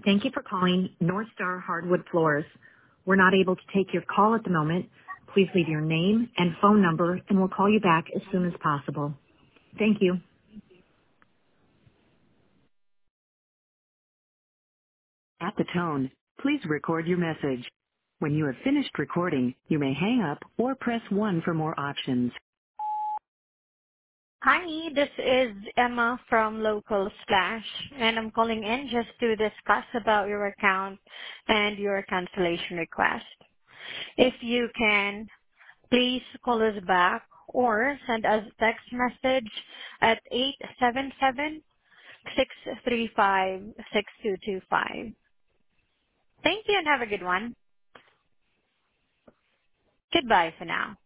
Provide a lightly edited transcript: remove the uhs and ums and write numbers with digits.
Thank you for calling North Star Hardwood Floors. We're not able to take your call at the moment. Please leave your name and phone number, and we'll call you back as soon as possible. Thank you. At the tone, please record your message. When you have finished recording, you may hang up or press 1 for more options. Hi, this is Emma from Local Slash, and I'm calling in just to discuss about your account and your cancellation request. If you can, please call us back or send us a text message at 877-635-6225. Thank you and have a good one. Goodbye for now.